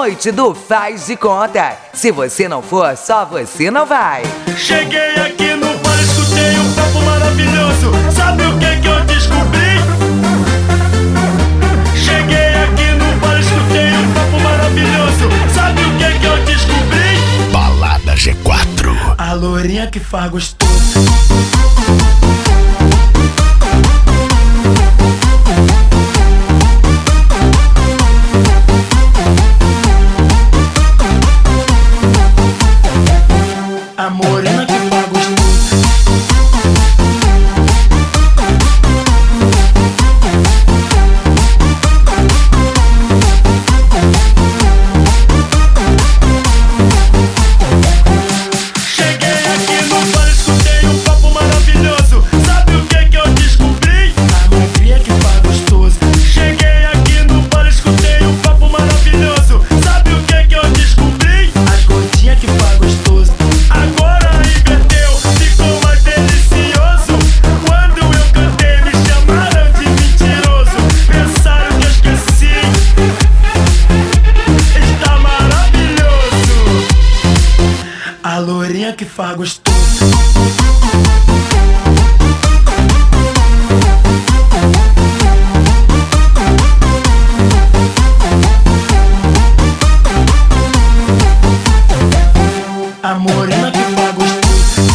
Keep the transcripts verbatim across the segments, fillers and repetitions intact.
noite do Faz de Conta. Se você não for, só você não vai. Cheguei aqui no bar, escutei um papo maravilhoso. Sabe o que que eu descobri? Cheguei aqui no bar, escutei um papo maravilhoso. Sabe o que que eu descobri? Balada G quatro. A lourinha que faz gostoso. A morena que faz gostoso. Cheguei aqui no bar, escutei um papo maravilhoso. Sabe o que que eu descobri? A magrinha que faz gostoso. Cheguei aqui no bar, escutei um papo maravilhoso. Sabe o que que eu descobri? As gordinhas que faz gostoso. Agora inverteu, ficou mais delicioso. Quando eu cantei me chamaram de mentiroso. Pensaram que eu esqueci. Está maravilhoso. A lourinha que faz gostoso. A morena que faz gostoso.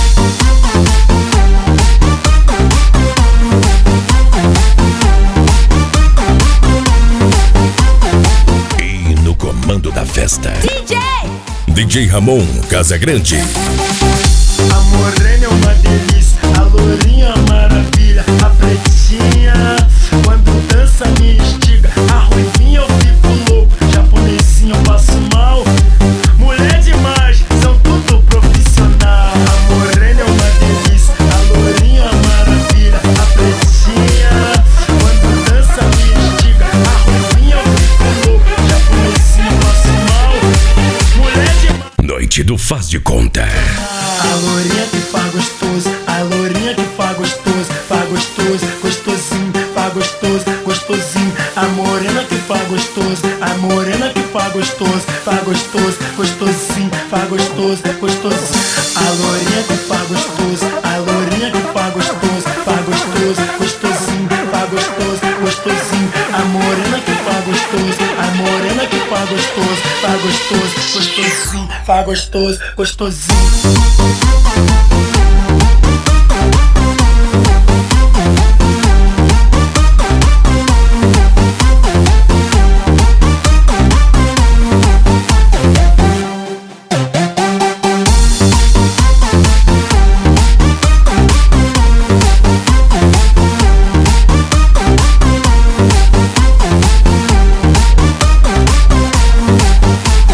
E no comando da festa, D J D J Ramon Casagrande. A morena é uma delícia, a lourinha é uma maravilha. A pretinha, quando dança me instiga. A ruivinha eu fico louco, japonesinha eu passo mal. Mulher demais, são tudo profissional. A morena é uma delícia, a lourinha é uma maravilha. A pretinha, quando dança me instiga. A ruivinha eu fico louco, japonesinha eu passo mal. Mulher demais. Noite do Faz de Conta. A lourinha que faz gostoso, a lourinha que faz gostoso, faz gostoso, gostosinho, faz gostoso, gostosinho. A morena que faz gostoso, a morena que faz gostoso, faz gostoso, gostosinho, faz gostoso, gostosinho. A lourinha que faz gostoso, a lourinha que faz gostoso, faz gostoso, gostosinho, faz gostoso, gostosinho. A morena que faz gostoso, a morena que faz gostoso, faz gostoso, gostosinho, faz gostoso, gostosinho.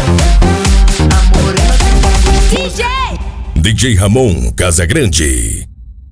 D J Ramon Casagrande.